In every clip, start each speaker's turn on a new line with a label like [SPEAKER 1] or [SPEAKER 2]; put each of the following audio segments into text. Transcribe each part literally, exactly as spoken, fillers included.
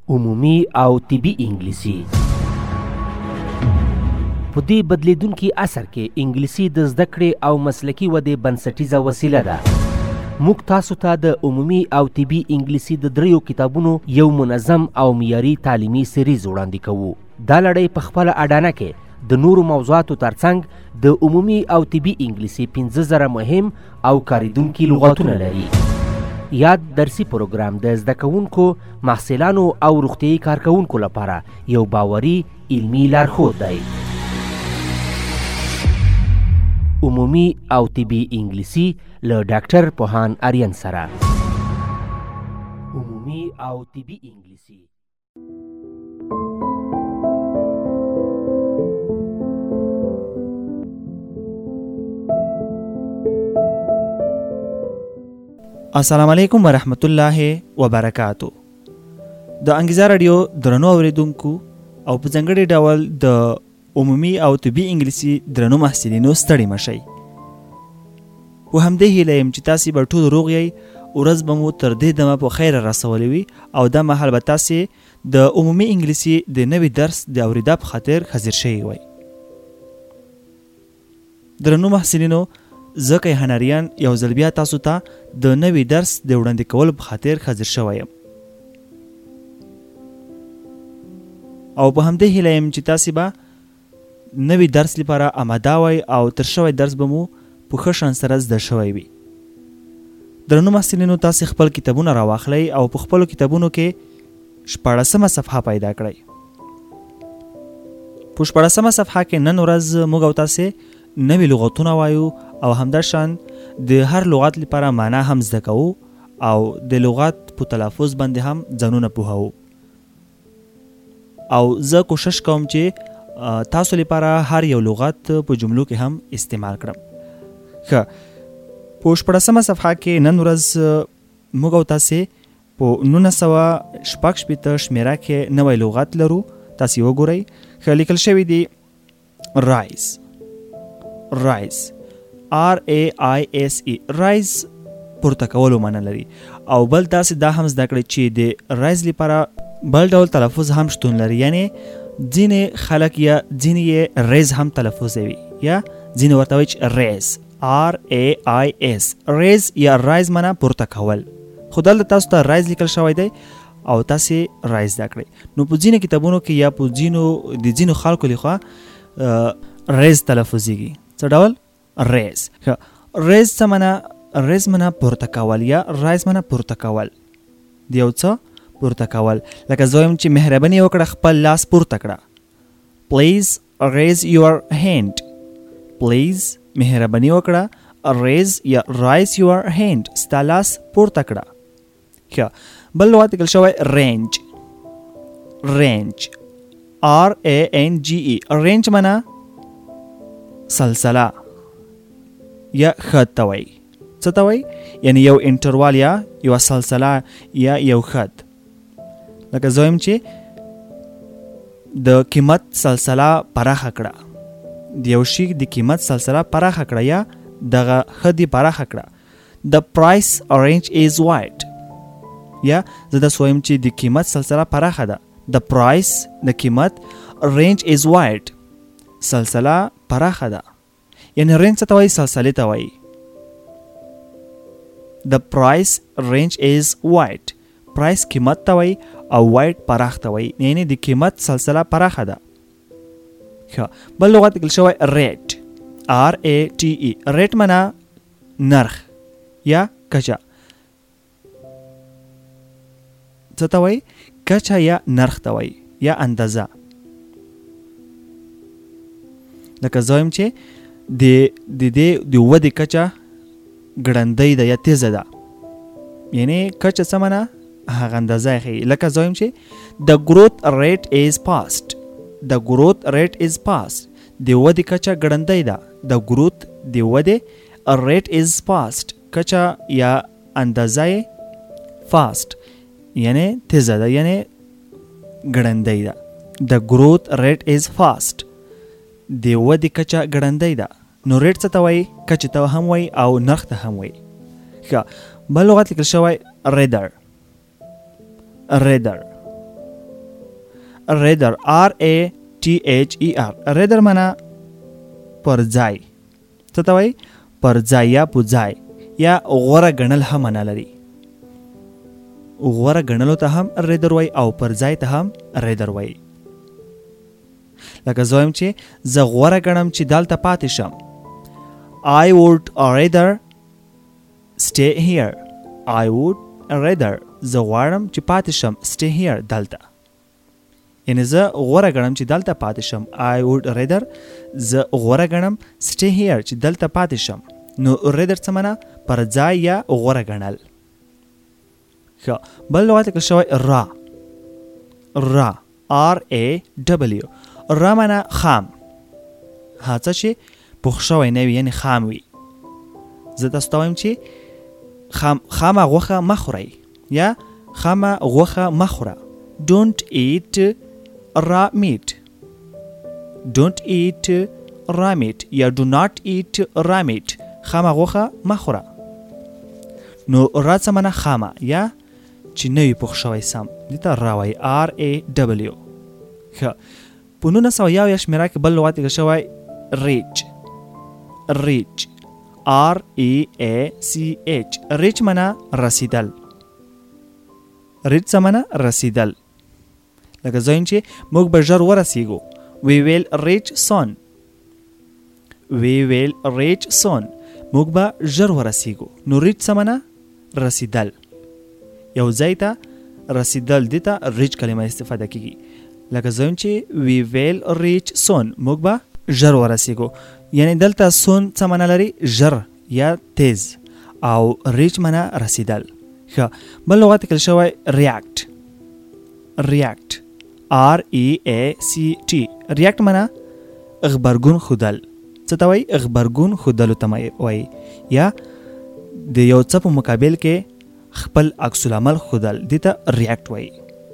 [SPEAKER 1] عمومي او طبي انګلیسي. په دې بدلیدونکي عصر کې انګلیسي د زده کړې او مسلکي ودې بنسټیزه وسیله ده. موږ تاسو ته د عمومي او طبي انګلیسي د دریو کتابونو یو منظم او معیاري تعلیمي سریز وړاندې کوو. دا لړۍ په خپله اډانه کې د نورو موضوعاتو ترڅنګ د عمومي او طبي انګلیسي پنځه زره مهم او کاریدونکي لغاتونه لري. یاد درسي پروګرام د زده کوونکو، محصلانو او روغتیايي کارکوونکو لپاره یو باوري علمي لارښود دی. عمومي او طبي انګلیسي له ډاکټر پوهان آریان سره. عمومي او طبي انګلیسي.
[SPEAKER 2] السلام علیکم ورحمت الله وبرکاتو. د انګیزه رادیو درنو اوریدونکو او په ځانګړي ډول د عمومي او طبي انګلیسي درنو محصلینو ستړي مشئ. و همدې هیله یم چې تاسې به ټول روغ یئ، ورځ به مو تر دې دمه په خیره رسولې وي او دا مهال به تاسې د عمومي انګلیسي د نوي درس د اورېدا په خاطر حاضر شوي وئ. درنو محصلینو، زه کیهان یو ځل بیا تاسو ته د نوي درس د وړاندې کولو په خاطر حاضر شوی یم او په همدې هیله یم چې تاسې به نوي درس لپاره آماده وئ او تر شوی درس به مو په ښه شان سره زده شوی وي. درنو محصلینو، تاسې خپل کتابونه راواخلئ او په خپلو کتابونو کې شپاړسمه صفحه پیدا کړئ. په شپاړسمه صفحه کې نن ورځ موږ او تاسې نوي لغتونه وایو او همداشان د هر لغت لپاره معنا هم زده کوو او د لغت په تلفظ باندې هم ځانونه پوهوو. او زه کوشش کوم چې تاسو لپاره هر یو لغت په جملو کې هم استعمال کړم. ښه، په شپاړسمه صفحه کې نن ورځ موږ او تاسې په نولس سوه شپږ شپېته شمېره کې نوی لغت لرو. تاسې وګورئ. ښه، لیکل شوي دي رایز. رایز آر ای آی ایس ای. رایز پورته کولو معنی لري. او بل تاسې دا هم زده کړئ چې د رایز لپاره بل ډول تلفظ هم شتون لري، یعنی ځینې خلک یا ځینې یې ریز هم تلفظوي یا ځینې ورته وایي چې ریز. آر ای آی ایس. ریز یا رایز معنی پورته کول. خو دلته تاسو ته رایز لیکل شوی دی او تاسې رایز زده کړئ. نو په ځینې کتابونو کې یا په ځینو د ځینو خلکو لخوا ریز تلفظیږي. څه ډول؟ ریز. ریز څه معنی؟ ریز معنی پورته کول یا رایز معنی پورته کول. د یو څه پورته کول. لکه زه وایم چې مهرباني وکړه خپل لاس پورته کړه. پلیز ریز یور هینډ. پلیز مهرباني وکړه ریز یا رایز یور هینډ. ستا لاس پورته کړه. ښه، بل لغت لیکل شوی رینج. رینج آر ای این جی ای. رینج معنی سلسله یا خط ته وایي. څه ته وایي؟ یعنی یو انټروال یا یو سلسله یا یو خط. لکه زه وایم چې د قیمت سلسله پراخه کړه. د یو شي د قیمت سلسله پراخه کړه یا دغه خط یې پراخه کړه. د پرایس رینج از واید. یا زه داسې وایم چې د قیمت سلسله پراخه ده. د پرایس د قیمت رینج از واید. سلسله پراخه ده. یعنی رینج څه ته وایي؟ سلسلې ته وایي. د پرایس رینج از واید. پرایس قیمت ته وایي او واید پراخ ته وایي، یعنی د قیمت سلسله پراخه ده. ښه، بل لغت لیکل شوی ریټ. آر ای ټي ای. ریټ معنی نرخ یا کچه. څه ته وایي؟ کچه یا نرخ ته وایي یا اندازه. لکه زه وایم چې د دې د ودې کچه ګړندۍ ده یا تیزه ده. یعنی کچه څه معنی؟ هغه اندازه یې ښیي. لکه زه وایم چې د گروت ریټ از فاسټ. د گروت ریټ از فاسټ. د ودې کچه ګړندۍ ده. د گروت د ودې ریټ از فاسټ. کچه یا اندازه یې فاسټ یعنی تیزه ده، یعنی ګړندۍ ده. د گروت ریټ از فاسټ. د ودې کچه ګړندۍ ده. نو ریټ څه ته وایي؟ کچې ته هم وایي او نرخ ته هم وایي. ښه، بل لغت لیکل شوی ریدر. ریدر rather r a t h e r rather معنا پر ځای څه ته وایي پر ځای یا په ځای یا غوره ګڼل هم معنا لري غوره ګڼلو ته هم rather وایي او پر ځای ته هم rather وایي لکه زه وایم چې زه غوره ګڼم چې دلته پاتې شم I would rather stay here I would rather زه غواړم چې پاتې شم stay here دلته یعنی زه غوره ګڼم چې دلته پاتې شم I would rather زه غوره ګڼم stay here چې دلته پاتې شم نو rather څه معنا پر ځای یا غوره ګڼل ښه بل لغت لیکل شوی را را R A W را معنا خام ها څه چې پوخ شوی نه وي یعنې خام وي زه تاسو ته وایم چې خام خامه غوښه مه خورئ یا خامه غوښه مه خوره don't eat raw meat don't eat raw meat یا do not eat raw meat خامه غوښه مه خوره نو را څه معنا خامه یا چې نه وي پوخ شوی سم دې ته را وایي R A W ښه په نولس سوه یو یا شمېره کې بل لغت لیکل شوی reach reach R E A C H reach معنا رسیدل reach څه معنا رسیدل لکه زه وایم چې موږ به ژر ورسیږو we will reach soon we will reach soon موږ به ژر ورسیږو نو reach څه معنا رسیدل یو ځای ته رسیدل دې ته reach کلمه استفاده کیږي لکه زه وایم چې we will reach soon موږ به ژر ورسیږو یعنی دلته soon څه معنا لري ژر یا تیز او reach معنا رسیدل ښه بل لغت لیکل شوی react react R E A C T react معنا غبرګون ښودل څه ته وایي غبرګون ښودلو ته وایي یا د یو څه په مقابل کې خپل عکس العمل ښودل دې ته react وایي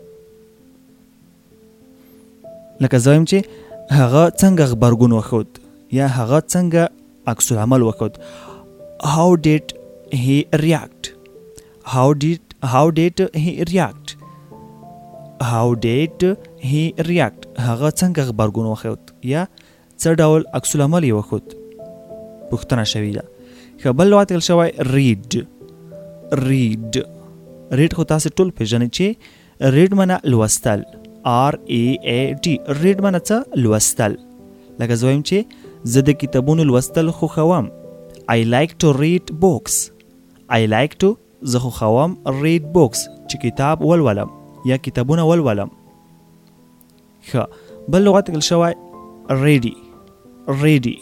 [SPEAKER 2] لکه زه وایم چې هغه څنګه غبرګون وښود یا هغه څنګه عکس العمل وښود how did he react how did how did he react how did he react هغه څنګه غبرګون وښود یا څه ډول عکس العمل یې وښود پوښتنه شوې ده ښه بل لغت لیکل شوی read read read خو تاسې ټول پېژنئ چې read معنا لوستل R E A D read معنا څه لوستل لکه زه وایم چې زه د کتابونو لوستل خوښوم I like to read books I like to زه خوښوم read books چې کتاب ولولم یا کتابونه ولولم ښه بل لغت لیکل شوی ready ready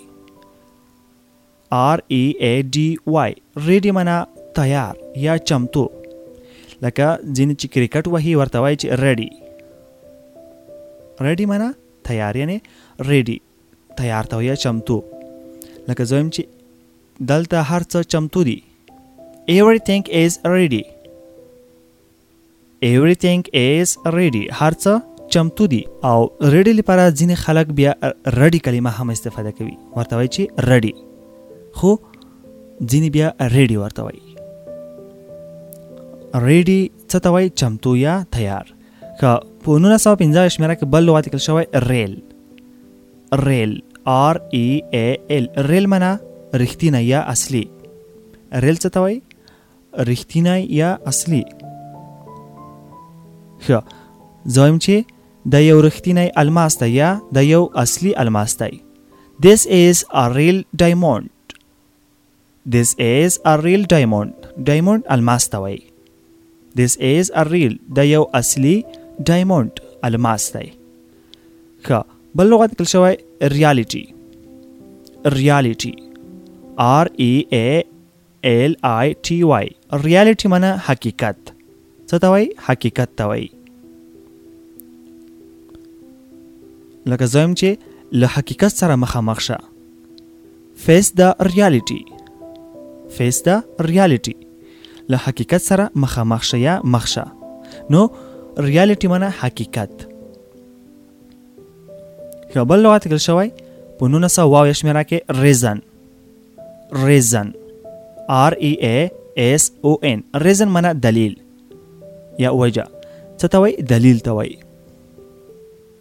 [SPEAKER 2] R E A D Y ready معنا تیار یا چمتو لکه ځینې چې کرکټ وهي ورته وایي چې ready ready معنا تیار یعنی ready تیار ته یا چمتو لکه زه وایم چې دلته هر څه چمتو دي everything is ready everything is ready هر څه چمتو دي او ready لپاره ځینې خلک بیا ready کلمه هم استفاده کوي ورته وایي چې ready خو ځینې بیا ready ورته وایي ready څه ته وایي چمتو یا تیار که په نولس سوه پنځه شمېره کې بل لغت لیکل شوی ریل ریل R E A L ریل معنا رښتینی یا اصلي ریل څه ته وایي رښتینی یا اصلي ښه زه وایم چې د یو رښتینی الماس دی یا د یو اصلي الماس دی This is a real diamond This is a real diamond diamond الماس ته وایي This is a real د یو اصلي diamond الماس دی ښه بل لغت لیکل شوی reality reality R E A L I T Y reality معنا حقیقت څه ته وایي حقیقت ته وایي لکه زه وایم چې له حقیقت سره مخامخ شه face the reality face the reality له حقیقت سره مخامخ شه یا مخ شه نو reality معنا حقیقت ښه بل لغت لیکل شوی په نولس سوه اوه شمېره کې reason reason R E A S O N reason معنا دلیل یا وجه څه ته وایي دلیل ته وایي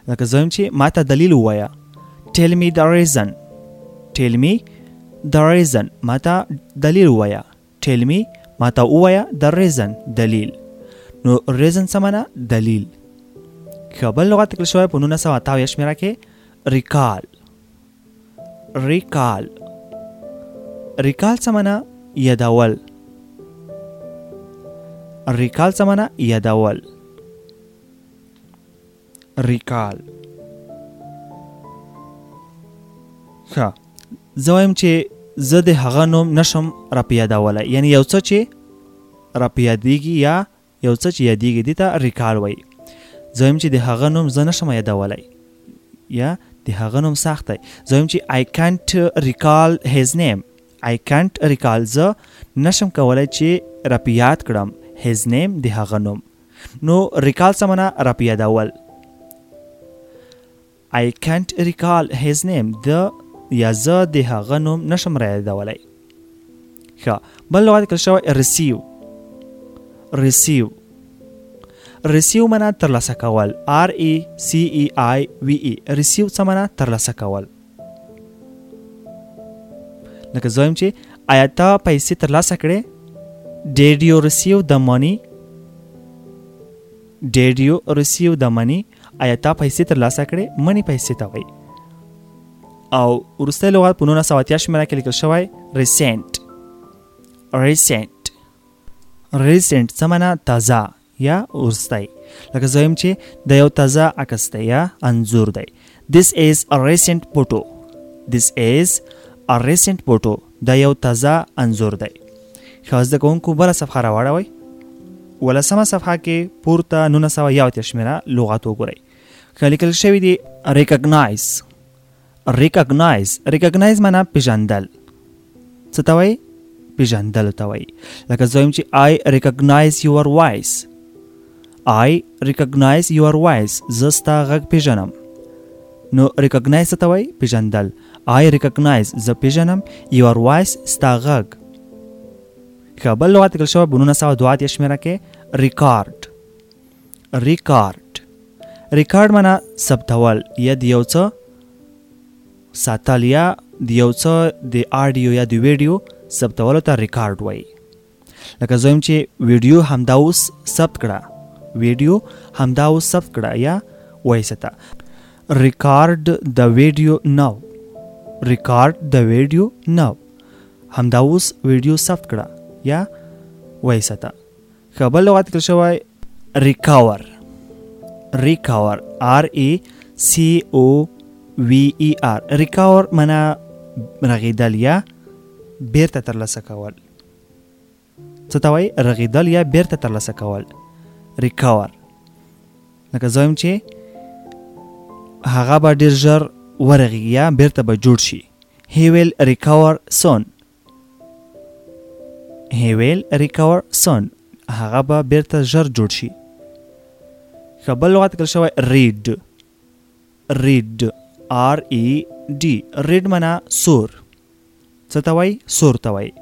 [SPEAKER 2] لکه زویم چې ما ته دلیل ووایه. tell me the reason. tell me the reason. ما ته دلیل ووایه. tell me ما ته ووایه the reason دلیل. نو reason څه معنا؟ دلیل. ښه بل لغت لیکل شوی په نولس سوه اته اویا شمېره کې recall. recall recall څه معنا؟ یادول. recall څه معنا؟ یادول. recall. ښه زه وایم چې زه د هغه نوم نشم راپیادولی، یعنی یو څه چې راپیادېږي یا یو څه چې یادېږي دې ته recall وایي. زه وایم چې د هغه نوم زه نشم یادولی یا د هغه نوم سخت دی. زه وایم چې I can't recall his name. I can't recall. زه نشم کولی چې راپیاد کړم his name د هغه نوم. نو recall څه معنا؟ راپیادول. I can't recall his name. د یا زه د هغه نوم نشم رايادولی. ښه بل لغت لیکل شوی receive. receive receive معنا ترلاسه کول. R E C E I V E. receive څه معنا؟ ترلاسه کول. لکه زه وایم چې آیا ته پیسې ترلاسه کړې؟ Did you receive the money? Did you receive the money? آیا ته پیسې ترلاسه کړې؟ منی پیسې ته وایي. او وروستی لغت په نولس سوه اتیا شمېره کې لیکل شوی recent. recent recent څه معنا؟ تازه یا وروستی. لکه زه وایم چې د یو تازه عکس دی یا انځور دی. This is a recent photo. This is a recent photo. دا یو تازه انځور دی. ښه زده کوونکو بله صفحه راواړوئ. ولسمه صفحه کې پورته نولس سوه یو اتیا شمېره لغت وګورئ. ښه لیکل شوي دي recognize. recognize recognize معنا پیژندل. څه ته وایي؟ پیژندلو ته وایي. لکه زه وایم چې I recognize your voice. I recognize your voice. زه ستا غږ پیژنم. نو recognize څه ته وایي؟ پیژندل. I recognize زه پیژنم your voice ستا غږ. ښه بل لغت لیکل شوی په نولس سوه دوه اتیا شمېره کې record. record record معنا ثبتول یا د یو څه ساتل یا د یو څه د آډیو یا د ویډیو ثبتولو ته ریکارډ وایي. لکه زه وایم چې ویډیو همدا اوس ثبت کړه. ویډیو همدا اوس ثبت کړه یا وایسته. ریکارډ د ویډیو نو. ریکارډ د ویډیو نو. همدا اوس ویډیو ثبت کړه یا وایسته. ښه بل لغت لیکل شوی recover. recover R E C O V E R. recover معنا رغیدل یا بیرته ترلاسه کول. څه ته وایي؟ رغیدل یا بیرته ترلاسه کول. recover. لکه زه وایم چې هغه به ډېر ژر ورغېږي یا بیرته به جوړ شي. he will recover soon. he will recover soon. هغه به بیرته ژر جوړ شي. ښه بل لغت لیکل شوی read. read R E D. read معنا سور. څه ته وایي؟ سور ته وایي.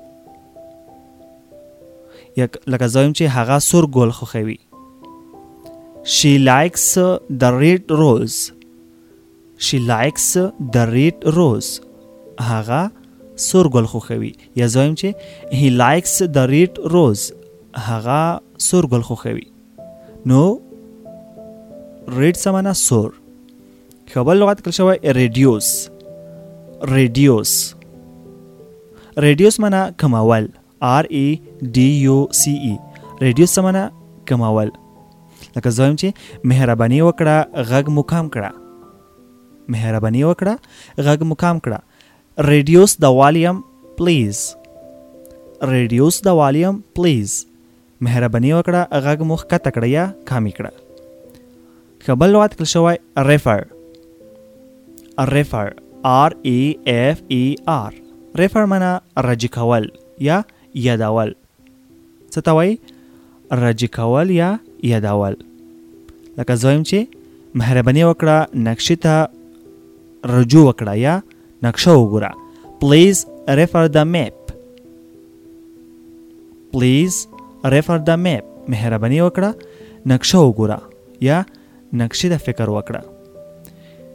[SPEAKER 2] لکه زه وایم چې هغه سور ګل خوښوي. she likes the red rose. she likes the red rose. هغه سور ګل خوښوي. یا زه وایم چې he likes the red rose. هغه سور ګل خوښوي. نو red څه معنا؟ سور. ښه بل لغت لیکل شوی reduce. reduce reduce معنا کمول. R E D U C E. reduce څه معنا؟ کمول. لکه زه وایم چې مهرباني وکړه غږ مو کم کړه. مهرباني وکړه غږ مو کم کړه. reduce the volume please. reduce the volume please. مهرباني وکړه غږ مو ښکته کړه یا کمې کړه. ښه بل لغت لیکل شوی refer. refer R E F E R. refer معنا رجع کول یا یادول. څه ته وایي؟ رجع کول یا یادول. لکه زه وایم چې مهرباني وکړه نقشې ته رجوع وکړه یا نقشه وګوره. please refer the map. please refer the map. مهرباني وکړه نقشه وګوره یا نقشې ته فکر وکړه.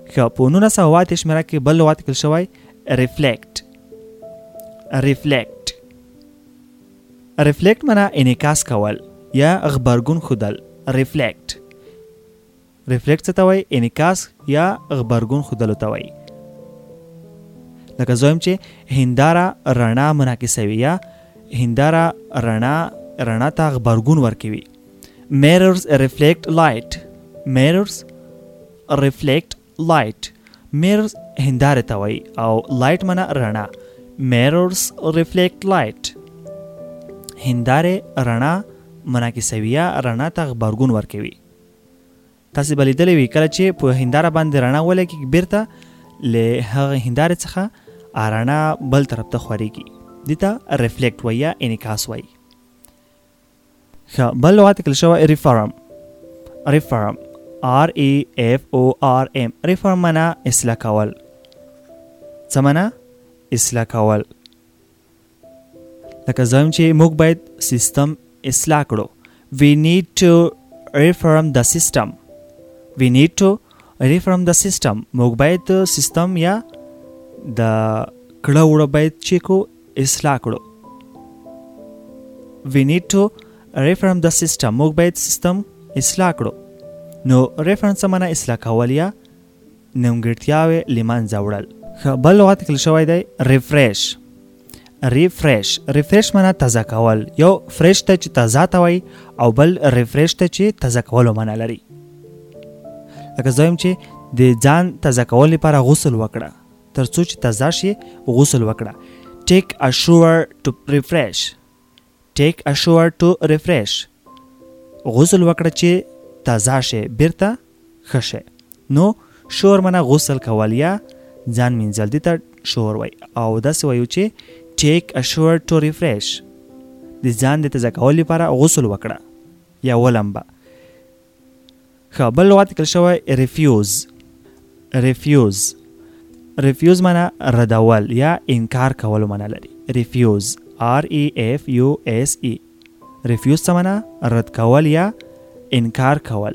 [SPEAKER 2] ښه په نولس سوه اوه اتیا شمېره کې بل لغت لیکل شوی ریفلیکټ. ریفلیکټ ریفلیکټ معنا انعکاس کول یا غبرګون ښودل. ریفلیکټ ریفلیکټ څه ته وایي؟ انعکاس یا غبرګون ښودلو ته وایي. لکه زه وایم چې هنداره رڼا منعکسوي یا هنداره رڼا رڼا ته غبرګون ورکوي. mirrors reflect light. mirrors reflect light. mirrors هنداره ته وایي او light معنا رڼا. mirrors reflect light. هنداره رڼا منعکسوي یا رڼا ته غبرګون ورکوي. تاسې به لیدلی وي کله چې په هنداره باندې رڼا ولګي بیرته له هغه هندارې څخه رڼا بل طرف ته خورېږي. دې ته ریفلیکټ وایي یا انعکاس وایي. ښه بل لغت لیکل شوی ریفارم. ریفارم آر ای اف او آر ام. ریفارم معنا اصلاح کول. څه معنا؟ اصلاح کول. لکه زه وایم چې موږ باید سیستم اصلاح کړو. we need to reform the system. we need to reform the system. موږ باید سیستم یا د کړه وړه باید چې کو اصلاح کړو. we need to reform the system. موږ باید سیستم اصلاح کړو. نو ریفرنس معنا اصلاح کول یا نیمګړتیاوې له منځه وړل. بل لغت لیکل شوی دی ریفریش. ریفریش ریفریش معنا تازه کول. یو فریش ته چې تازه ته وایي او بل ریفریش ته چې تازه کولو معنا لري. لکه زه وایم چې د ځان تازه کول لپاره غسل وکړه. تر څو چې تازه شي غسل وکړه. take a shower to refresh. take a shower to refresh. غسل وکړه چې تازه شي بیرته ښه شي. نو شور معنا غسل کول یا ځان مینځل. دې ته شور وایي او داسې وایو چې take a shower to refresh. د ځان د تازه کولو لپاره غسل وکړه یا ولمبه. ښه بل لغت لیکل شوی ریفیوز. ریفیوز ریفیوز معنا ردول یا انکار کولو معنا لري. ریفیوز آر ای اف یو اس ای. ریفیوز څه معنا؟ رد کول یا انکار کول.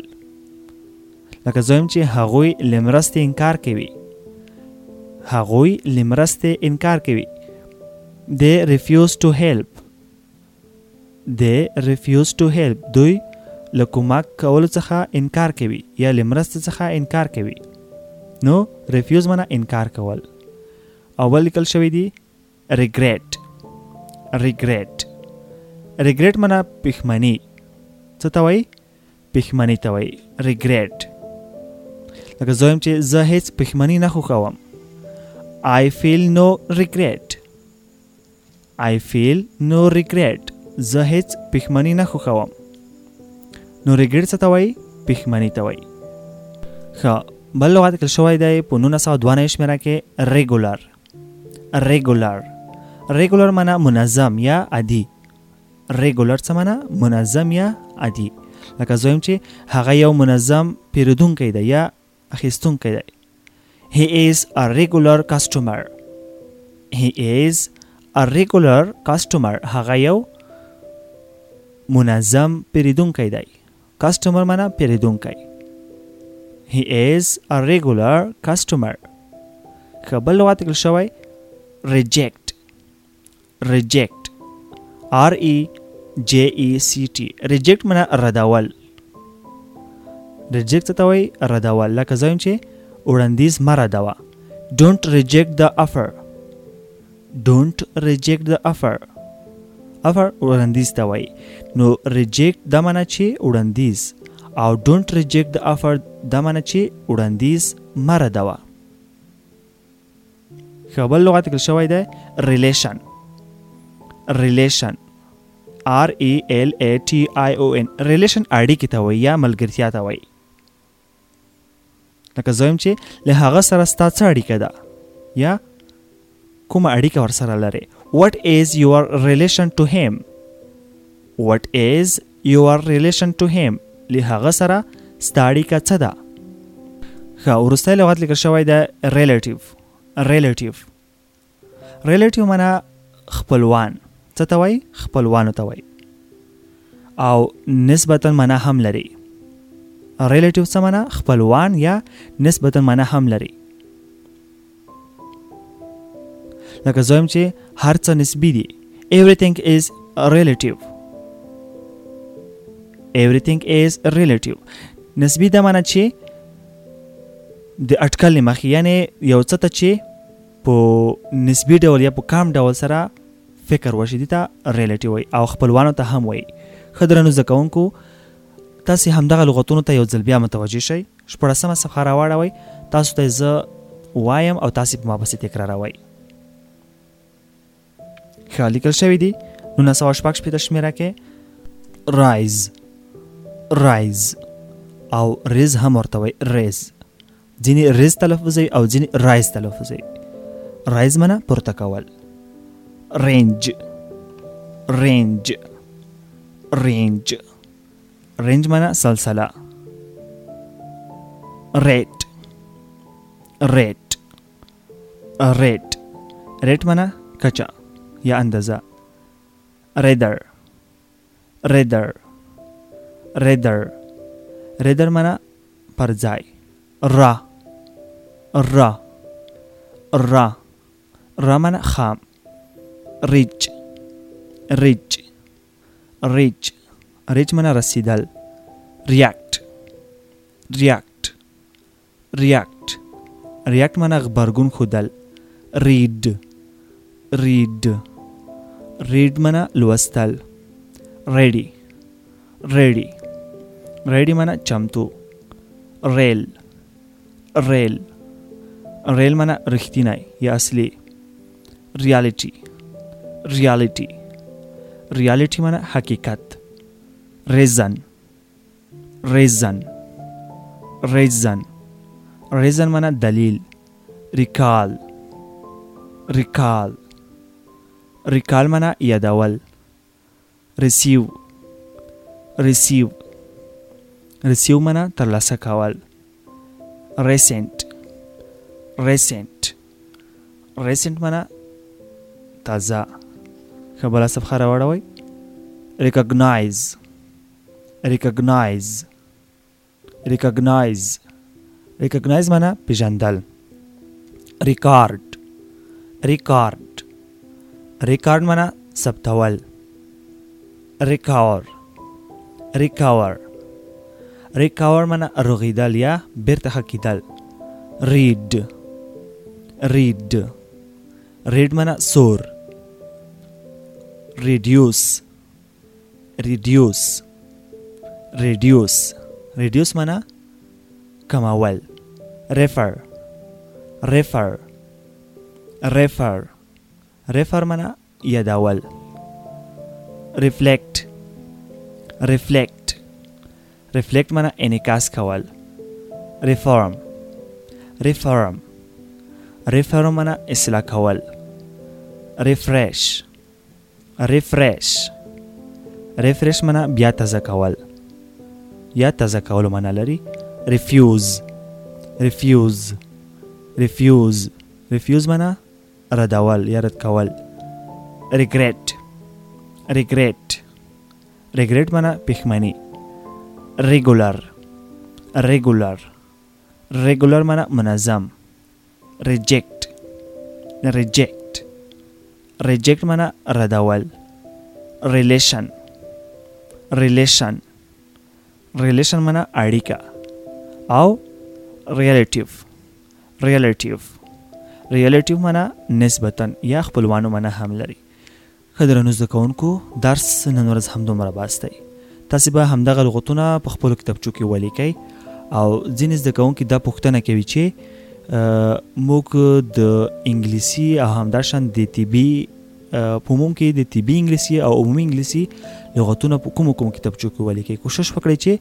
[SPEAKER 2] لکه زه وایم چې هغوی له مرستې انکار کوي. هغوی له مرستې انکار کوي. they refuse to help. they refuse to help. دوی له کومک کولو څخه انکار کوي یا له مرستې څخه انکار کوي. نو ریفیوز معنا انکار کول. او بل لیکل شوی دی ریګریټ. ریګریټ ریګریټ معنا پښیماني. څه ته وایي؟ پښیماني ته وایي ریګریټ. لکه زه وایم چې زه هیڅ پښیماني نه خوښوم. I feel no regret. I feel no regret. زه هیڅ پښیماني نه خوښوم. نو ریګریټ څه ته وایي؟ پښیماني ته وایي. ښه بل لغت لیکل شوی دی په نولس سوه دوه نوي شمېره کې ریګولر. ریګولر ریګولر معنا منظم یا عادي. ریګولر څه معنا؟ منظم یا عادي. لکه زه وایم چې هغه یو منظم پیرودونکی دی یا اخیستونکی دی. he is a regular customer. he is a regular customer. هغه یو منظم پیرودونکی دی. کسټمر معنا پیرودونکی. he is a regular customer. بل لغت لیکل شوی reject. reject R E J E C T. reject معنا ردول. reject څه ته وایي؟ ردول. لکه زه وایم چې وړاندیز مه ردوه. don't reject the offer. don't reject the offer. offer وړاندیز ته وایي. نو reject دا معنا چې وړاندیز او don't reject the offer دا معنا چې وړاندیز مه ردوه. ښه بل لغت لیکل شوی دی ریلیشن. ریلیشن R E L A T I O N. ریلیشن اړیکې ته وایي یا ملګرتیا ته وایي. لکه زه وایم چې له هغه سره ستا څه اړیکه ده یا کومه اړیکه ورسره لرې. what is your relation to him. what is your relation to him. له هغه سره ستا اړیکه څه ده. ښه وروستی لغت لیکل شوی دی ریلیټیو. ریلیټیو ریلیټیو معنا خپلوان. څه ته وایي؟ خپلوانو ته وایي. او نسبتا معنا هم لري. ریلیټیو څه معنا؟ خپلوان یا نسبتا معنا هم لري. لکه زه وایم چې هر څه نسبي دي. Everything is relative. Everything is relative. نسبي دا معنا چې د اټکل مخې، یعنی یو څه ته چې په نسبي ډول یا په کم ډول سره فکر وشي دي ته ریلیټیو وایي، او خپلوانو ته هم وایي. ښه درنو زده کوونکو، تاسې همدغه لغتونو ته یو ځل بیا متوجه شئ. شپاړسمه صفحه راواړوئ، تاسو ته زه وایم او تاسې په ما پسې تکراروئ. ښه لیکل شوي دي. نولس سوه شپږ شپېته شمېره کې رایز رایز او ریز هم ورته وایي، ریز. ځینې ریز تلفظوي او ځینې رایز تلفظوي. رایز معنا پورته کول. رینج رینج رینج رینج معنا سلسله. ریټ ریټ ریټ ریټ معنا کچا یا اندازه. ریدر ریدر ریدر ریدر معنا پر ځای. را را را را معنا خام. ریچ ریچ ریچ ریچ معنا رسیدل. ریاکٹ ریاکٹ ریاکٹ ریاکٹ معنا غبرګون ښودل. ریډ ریډ ریډ معنا لوستل. ریډي ریډي ریډي معنا چمتو. ریل ریل ریل معنا رښتینی یا اصلي. ریالټي ریالټي ریالټي معنا حقیقت. ریزن ریزن ریزن ریزن معنا دلیل. ریکال ریکال ریکال معنا یادول. ریسیو ریسیو ریسیو معنا ترلاسه کول. ریسنٹ ریسنٹ ریسنٹ معنا تازه. ښه بله صفحه راواړوئ. ریکګنایز ریکګنایز ریکګنایز ریکګنایز معنا پیژندل. ریکارډ ریکارډ ریکارډ معنا ثبتول. ریکاور ریکاور ریکاور معنا رغیدل یا بیرته ښه کیدل. ریډ ریډ ریډ معنا سور. ریډیوس ریډیوس ریډیوس ریډیوس معنا کمول. ریفر ریفر ریفر ریفر معنا یادول. ریفلیکٹ ریفلیکٹ ریفلیکٹ معنا انعکاس کول. ریفارم ریفارم ریفارم معنا اصلاح کول. ریفریش ریفریش ریفریش معنا بیا تازه کول یا تازه کولو معنا لري. ریفیوز ریفیوز ریفیوز ریفیوز معنا ردول یا رد کول. ریګریټ ریګریټ ریګریټ معنا پښیماني. ریګولر ریګولر ریګولر معنا منظم. ریجیکټ ریجیکټ ریجیکټ معنا ردول. ریلیشن ریلیشن ریلیشن معنا اړیکه. او ریلیټیو ریلیټیو ریلیټیو معنا نسبتا یا خپلوانو معنا هم لري. ښه درنو زده کوونکو، درس نن ورځ همدومره بس دی. تاسې به همدغه لغتونه په خپلو کتابچو کې ولیکئ، او ځینې زده کوونکي دا پوښتنه کوي چې موږ د انګلیسي او همداشان د طبي په عموم کې د طبي انګلیسي او عمومي انګلیسي لغتونه په کومو کومو کتابچو کې ولیکئ. کوشش وکړئ چې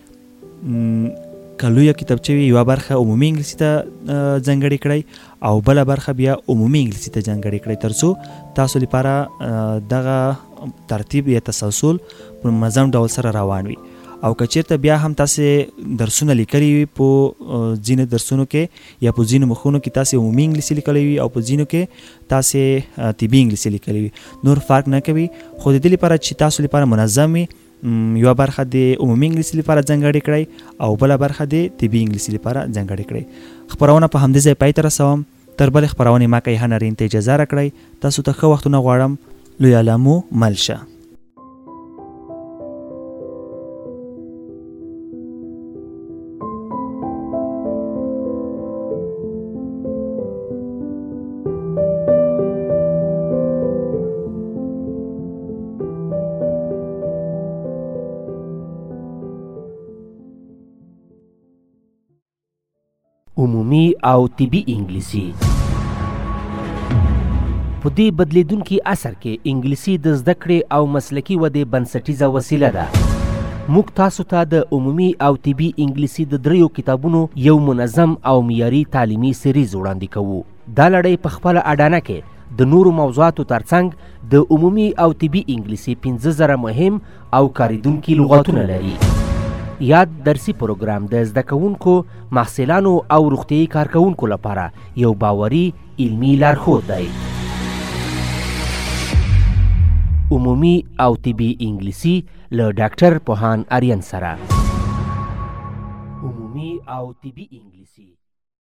[SPEAKER 2] که لویه کتابچه وي یوه برخه عمومي انګلیسي ته ځانګړې کړئ او بله برخه بیا عمومي انګلیسي ته ځانګړې کړئ، تر څو تاسو لپاره دغه ترتیب یا تسلسل په منظم ډول سره روان وي. او که چیرته بیا هم تاسې درسونه لیکلي وي په ځینو درسونو کې یا په ځینو مخونو کې تاسې عمومي انګلیسي لیکلی وي او په ځینو کې تاسې طبي انګلیسي لیکلی وي، نور فرق نه کوي. خو د دې لپاره چې تاسو لپاره منظم وي، یو برخه د عمومي انګلیسي لپاره ځانګړې کړئ او بله برخه د طبي انګلیسي لپاره ځانګړې کړئ. خپرونه په همدې ځای پای ته رسوم. تر بلې خپرونې ما کوي هنرین ته اجازه راکړئ. تاسو ته ښه وختونه غواړم. لوی علامو ملشه.
[SPEAKER 1] عمومي او طبي انګلیسي. په دې بدلیدونکي عصر کې انګلیسي د زده کړې او مسلکي ودې بنسټیزه وسیله ده. موږ تاسو ته د عمومي او طبي انګلیسي د دریو کتابونو یو منظم او معیاري تعلیمي سریز وړاندې کوو. دا لړۍ په خپله اډانه کې د نورو موضوعاتو ترڅنګ د عمومي او طبي انګلیسي پنځه زره مهم او کاریدونکي لغتونه لري. یاد درسي پروګرام د زده کوونکو، محصلانو او روغتیايي کارکوونکو لپاره یو باوري علمي لارښود دی. عمومي او طبي انګلیسي له ډاکټر پوهان آریان سره. عمومي او طبي انګلیسي